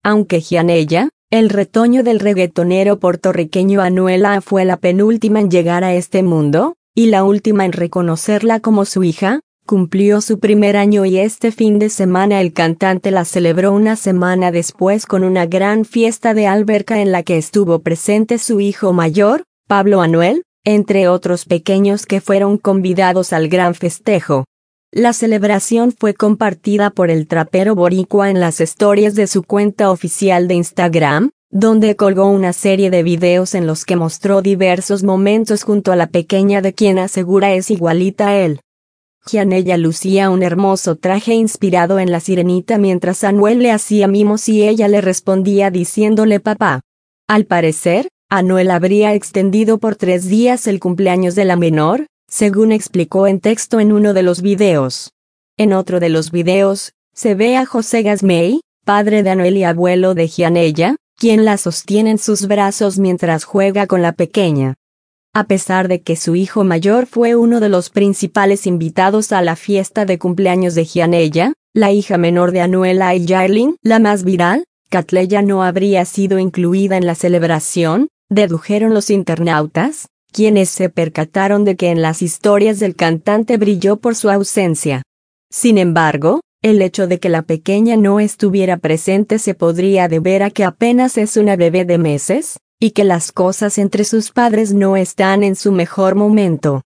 aunque Gianella, el retoño del reggaetonero puertorriqueño Anuel AA, fue la penúltima en llegar a este mundo, y la última en reconocerla como su hija, cumplió su primer año y este fin de semana el cantante la celebró una semana después con una gran fiesta de alberca en la que estuvo presente su hijo mayor, Pablo Anuel, entre otros pequeños que fueron convidados al gran festejo. La celebración fue compartida por el trapero boricua en las historias de su cuenta oficial de Instagram, donde colgó una serie de videos en los que mostró diversos momentos junto a la pequeña de quien asegura es igualita a él. Gianella lucía un hermoso traje inspirado en la sirenita mientras Anuel le hacía mimos y ella le respondía diciéndole papá. Al parecer, Anuel habría extendido por 3 días el cumpleaños de la menor, según explicó en texto en uno de los videos. En otro de los videos, se ve a José Gasmey, padre de Anuel y abuelo de Gianella, quien la sostiene en sus brazos mientras juega con la pequeña. A pesar de que su hijo mayor fue uno de los principales invitados a la fiesta de cumpleaños de Gianella, la hija menor de Anuel AA y Yailin, la más viral, Katleya, no habría sido incluida en la celebración, dedujeron los internautas, quienes se percataron de que en las historias del cantante brilló por su ausencia. Sin embargo, el hecho de que la pequeña no estuviera presente se podría deber a que apenas es una bebé de meses, y que las cosas entre sus padres no están en su mejor momento.